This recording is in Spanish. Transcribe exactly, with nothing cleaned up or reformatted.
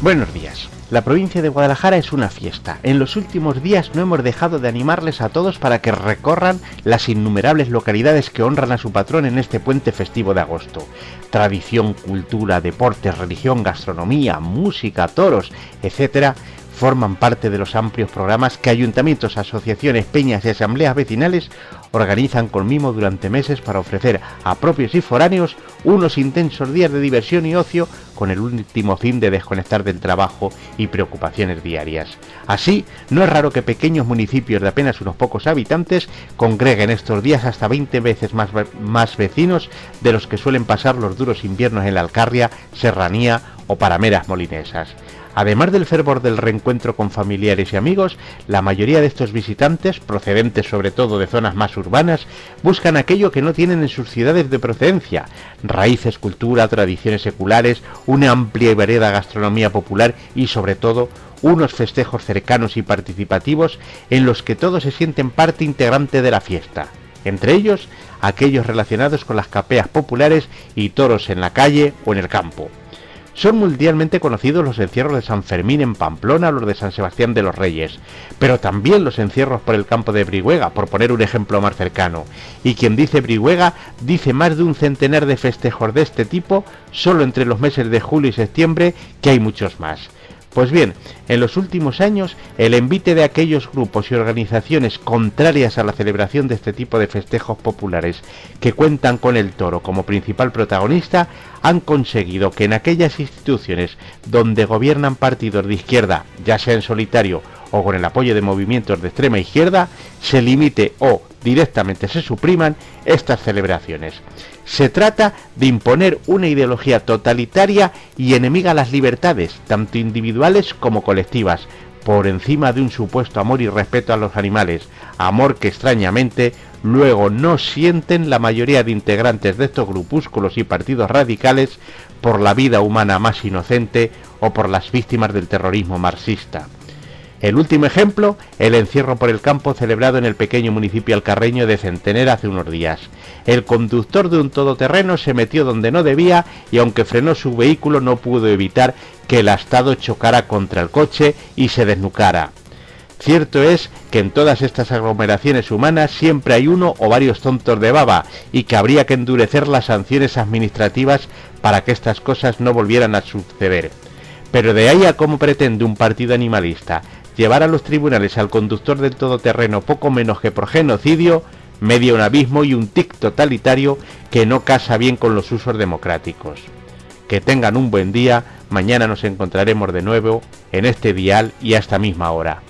Buenos días. La provincia de Guadalajara es una fiesta. En los últimos días no hemos dejado de animarles a todos para que recorran las innumerables localidades que honran a su patrón en este puente festivo de agosto. Tradición, cultura, deportes, religión, gastronomía, música, toros, etcétera, forman parte de los amplios programas que ayuntamientos, asociaciones, peñas y asambleas vecinales organizan con mimo durante meses para ofrecer a propios y foráneos unos intensos días de diversión y ocio con el último fin de desconectar del trabajo y preocupaciones diarias. Así, no es raro que pequeños municipios de apenas unos pocos habitantes congreguen estos días hasta veinte veces más, más vecinos de los que suelen pasar los duros inviernos en la Alcarria, Serranía o Parameras molinesas. Además del fervor del reencuentro con familiares y amigos, la mayoría de estos visitantes, procedentes sobre todo de zonas más urbanas, buscan aquello que no tienen en sus ciudades de procedencia: raíces, cultura, tradiciones seculares, una amplia y variada gastronomía popular y sobre todo unos festejos cercanos y participativos en los que todos se sienten parte integrante de la fiesta. Entre ellos, aquellos relacionados con las capeas populares y toros en la calle o en el campo. Son mundialmente conocidos los encierros de San Fermín en Pamplona o los de San Sebastián de los Reyes, pero también los encierros por el campo de Brihuega, por poner un ejemplo más cercano. Y quien dice Brihuega, dice más de un centenar de festejos de este tipo, solo entre los meses de julio y septiembre, que hay muchos más. Pues bien, en los últimos años, el envite de aquellos grupos y organizaciones contrarias a la celebración de este tipo de festejos populares, que cuentan con el toro como principal protagonista, han conseguido que en aquellas instituciones donde gobiernan partidos de izquierda, ya sea en solitario o con el apoyo de movimientos de extrema izquierda, se limite o directamente se supriman estas celebraciones. Se trata de imponer una ideología totalitaria y enemiga a las libertades, tanto individuales como colectivas, por encima de un supuesto amor y respeto a los animales, amor que extrañamente luego no sienten la mayoría de integrantes de estos grupúsculos y partidos radicales por la vida humana más inocente o por las víctimas del terrorismo marxista. El último ejemplo, el encierro por el campo celebrado en el pequeño municipio alcarreño de Centenera hace unos días. El conductor de un todoterreno se metió donde no debía y aunque frenó su vehículo no pudo evitar que el astado chocara contra el coche y se desnucara. Cierto es que en todas estas aglomeraciones humanas siempre hay uno o varios tontos de baba y que habría que endurecer las sanciones administrativas para que estas cosas no volvieran a suceder. Pero de ahí a cómo pretende un partido animalista llevar a los tribunales al conductor del todoterreno poco menos que por genocidio, media un abismo y un tic totalitario que no casa bien con los usos democráticos. Que tengan un buen día, mañana nos encontraremos de nuevo en este dial y a esta misma hora.